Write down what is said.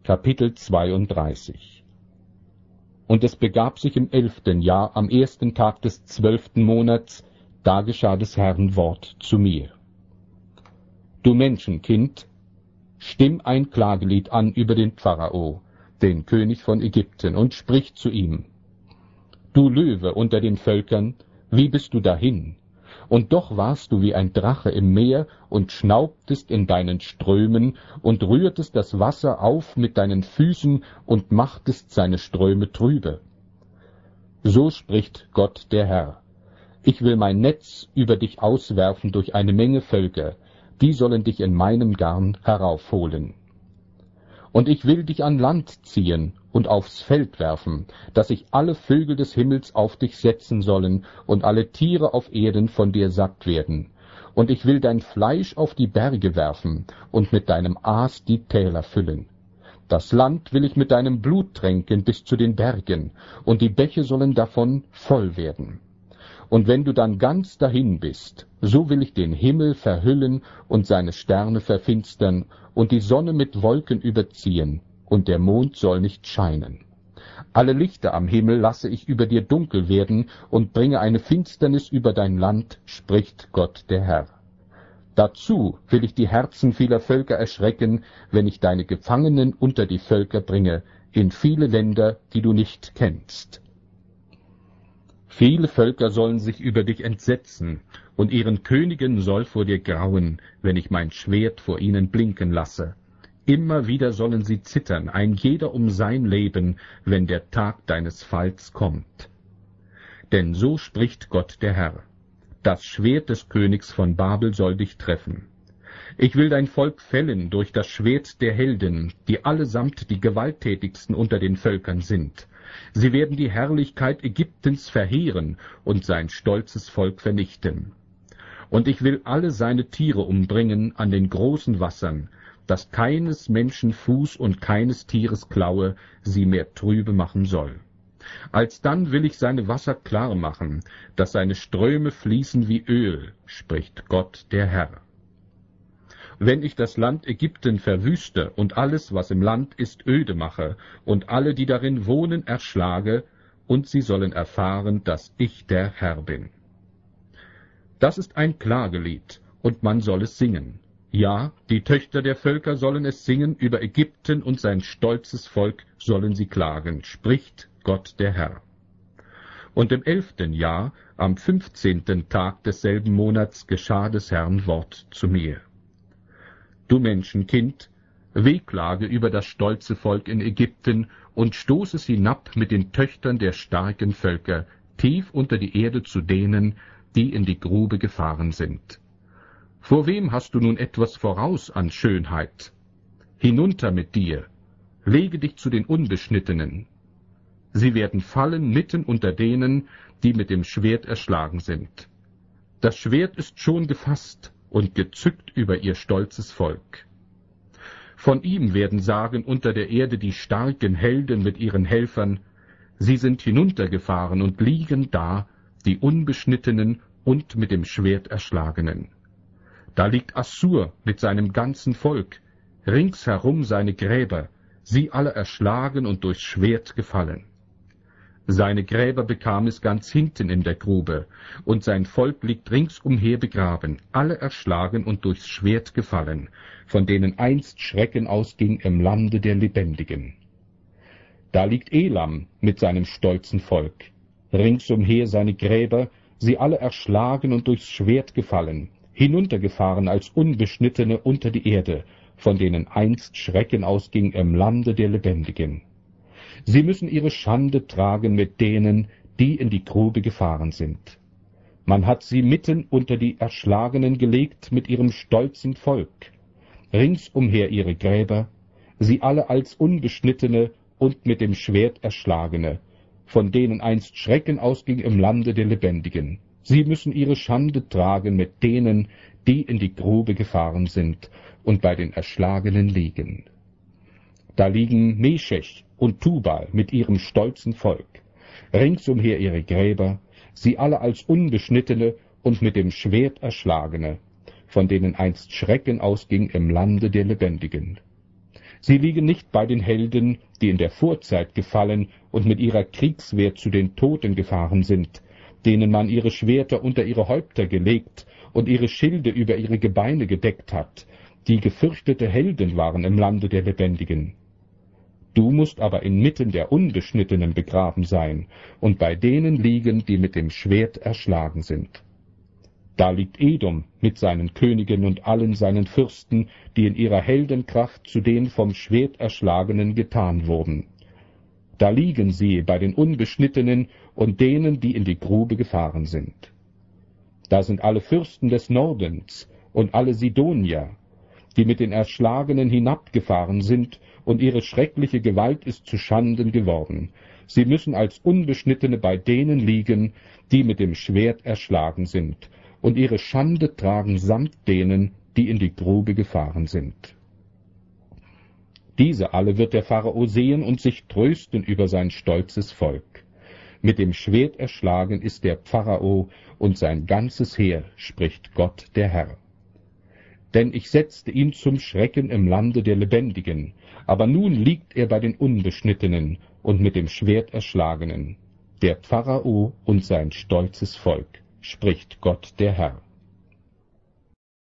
Kapitel 32. Und es begab sich im 11. Jahr, am 1. Tag des 12. Monats, da geschah des Herrn Wort zu mir. Du Menschenkind, stimm ein Klagelied an über den Pharao, den König von Ägypten, und sprich zu ihm. Du Löwe unter den Völkern, wie bist du dahin? Und doch warst du wie ein Drache im Meer und schnaubtest in deinen Strömen und rührtest das Wasser auf mit deinen Füßen und machtest seine Ströme trübe. So spricht Gott der Herr. Ich will mein Netz über dich auswerfen durch eine Menge Völker, die sollen dich in meinem Garn heraufholen. Und ich will dich an Land ziehen und aufs Feld werfen, dass sich alle Vögel des Himmels auf dich setzen sollen und alle Tiere auf Erden von dir satt werden. Und ich will dein Fleisch auf die Berge werfen und mit deinem Aas die Täler füllen. Das Land will ich mit deinem Blut tränken bis zu den Bergen, und die Bäche sollen davon voll werden. Und wenn du dann ganz dahin bist, so will ich den Himmel verhüllen und seine Sterne verfinstern und die Sonne mit Wolken überziehen, und der Mond soll nicht scheinen. Alle Lichter am Himmel lasse ich über dir dunkel werden und bringe eine Finsternis über dein Land, spricht Gott der Herr. Dazu will ich die Herzen vieler Völker erschrecken, wenn ich deine Gefangenen unter die Völker bringe, in viele Länder, die du nicht kennst. Viele Völker sollen sich über dich entsetzen, und ihren Königen soll vor dir grauen, wenn ich mein Schwert vor ihnen blinken lasse. Immer wieder sollen sie zittern, ein jeder um sein Leben, wenn der Tag deines Falls kommt. Denn so spricht Gott der Herr. Das Schwert des Königs von Babel soll dich treffen. Ich will dein Volk fällen durch das Schwert der Helden, die allesamt die gewalttätigsten unter den Völkern sind. Sie werden die Herrlichkeit Ägyptens verheeren und sein stolzes Volk vernichten. Und ich will alle seine Tiere umbringen an den großen Wassern, dass keines Menschen Fuß und keines Tieres Klaue sie mehr trübe machen soll. Alsdann will ich seine Wasser klar machen, dass seine Ströme fließen wie Öl, spricht Gott der Herr. Wenn ich das Land Ägypten verwüste und alles, was im Land ist, öde mache und alle, die darin wohnen, erschlage, und sie sollen erfahren, dass ich der Herr bin. Das ist ein Klagelied, und man soll es singen. Ja, die Töchter der Völker sollen es singen, über Ägypten und sein stolzes Volk sollen sie klagen, spricht Gott der Herr. Und im 11. Jahr, am 15. Tag desselben Monats, geschah des Herrn Wort zu mir. Du Menschenkind, wehklage über das stolze Volk in Ägypten und stoß es hinab mit den Töchtern der starken Völker, tief unter die Erde zu denen, die in die Grube gefahren sind. Vor wem hast du nun etwas voraus an Schönheit? Hinunter mit dir, lege dich zu den Unbeschnittenen. Sie werden fallen mitten unter denen, die mit dem Schwert erschlagen sind. Das Schwert ist schon gefasst und gezückt über ihr stolzes Volk. Von ihm werden sagen unter der Erde die starken Helden mit ihren Helfern, sie sind hinuntergefahren und liegen da, die Unbeschnittenen und mit dem Schwert Erschlagenen. Da liegt Assur mit seinem ganzen Volk, ringsherum seine Gräber, sie alle erschlagen und durchs Schwert gefallen. Seine Gräber bekam es ganz hinten in der Grube, und sein Volk liegt ringsumher begraben, alle erschlagen und durchs Schwert gefallen, von denen einst Schrecken ausging im Lande der Lebendigen. Da liegt Elam mit seinem stolzen Volk, ringsumher seine Gräber, sie alle erschlagen und durchs Schwert gefallen, hinuntergefahren als Unbeschnittene unter die Erde, von denen einst Schrecken ausging im Lande der Lebendigen. Sie müssen ihre Schande tragen mit denen, die in die Grube gefahren sind. Man hat sie mitten unter die Erschlagenen gelegt mit ihrem stolzen Volk. Ringsumher ihre Gräber, sie alle als Unbeschnittene und mit dem Schwert Erschlagene, von denen einst Schrecken ausging im Lande der Lebendigen. Sie müssen ihre Schande tragen mit denen, die in die Grube gefahren sind und bei den Erschlagenen liegen. Da liegen Meschech und Tubal mit ihrem stolzen Volk, ringsumher ihre Gräber, sie alle als Unbeschnittene und mit dem Schwert Erschlagene, von denen einst Schrecken ausging im Lande der Lebendigen. Sie liegen nicht bei den Helden, die in der Vorzeit gefallen und mit ihrer Kriegswehr zu den Toten gefahren sind, denen man ihre Schwerter unter ihre Häupter gelegt und ihre Schilde über ihre Gebeine gedeckt hat, die gefürchtete Helden waren im Lande der Lebendigen. Du musst aber inmitten der Unbeschnittenen begraben sein und bei denen liegen, die mit dem Schwert erschlagen sind. Da liegt Edom mit seinen Königen und allen seinen Fürsten, die in ihrer Heldenkraft zu den vom Schwert Erschlagenen getan wurden. Da liegen sie bei den Unbeschnittenen und denen, die in die Grube gefahren sind. Da sind alle Fürsten des Nordens und alle Sidonier, die mit den Erschlagenen hinabgefahren sind, und ihre schreckliche Gewalt ist zu Schanden geworden. Sie müssen als Unbeschnittene bei denen liegen, die mit dem Schwert erschlagen sind, und ihre Schande tragen samt denen, die in die Grube gefahren sind. Diese alle wird der Pharao sehen und sich trösten über sein stolzes Volk. Mit dem Schwert erschlagen ist der Pharao und sein ganzes Heer, spricht Gott der Herr. Denn ich setzte ihn zum Schrecken im Lande der Lebendigen, aber nun liegt er bei den Unbeschnittenen und mit dem Schwert Erschlagenen, der Pharao und sein stolzes Volk, spricht Gott der Herr.